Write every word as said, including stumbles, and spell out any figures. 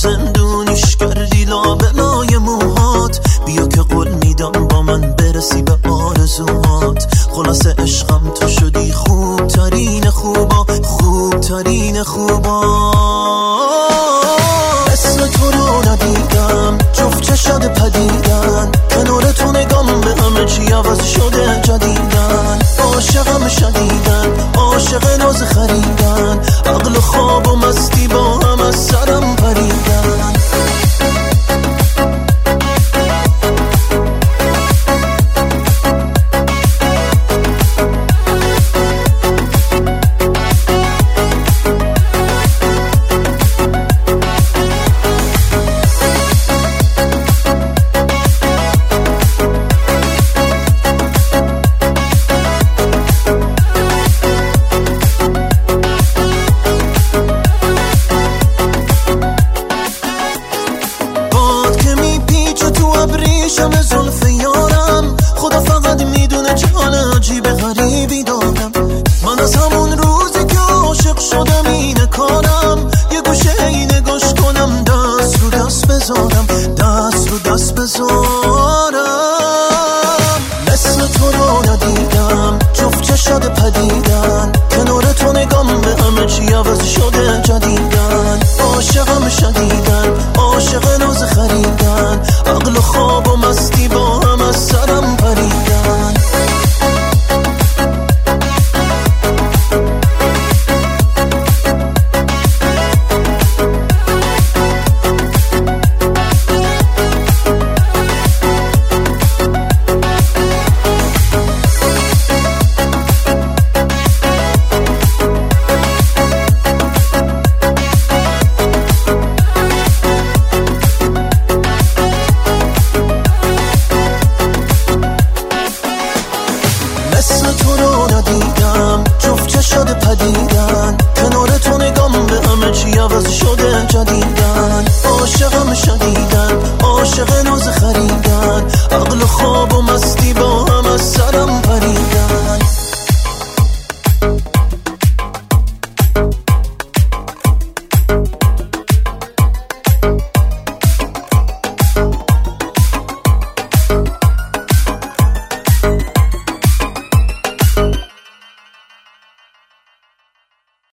زندونیش کردی لابلای موهات. بیا که قول میدم با من برسی به آرزوهات. خلاصه عشقم تو شدی خوب ترین خوبا، خوب ترین خوبا. اسم تو رو ندیدم، جفت چشات پدیدن، کنار تو نگام به همه چی عوض شده جدیدن. عاشقم شدیدن، عاشق ناز خریدن، عقل خواب و مستی با هم از سرم پریدن. ابریشم زلف یارم، خدا فقط میدونه چه حال عجیب غریبی دارم. من از همون روزی که عاشق شدم اینه کارم، یه گوشه اینه گوش کنم، دست رو دست بذارم، دست رو دست بذارم. مثل تو رو ندیدم، جفت چشات پدیدن، کنار تو نگام به همه چی عوض شده جدیدن. عاشقم شدیدن، عاشق ناز خریدن،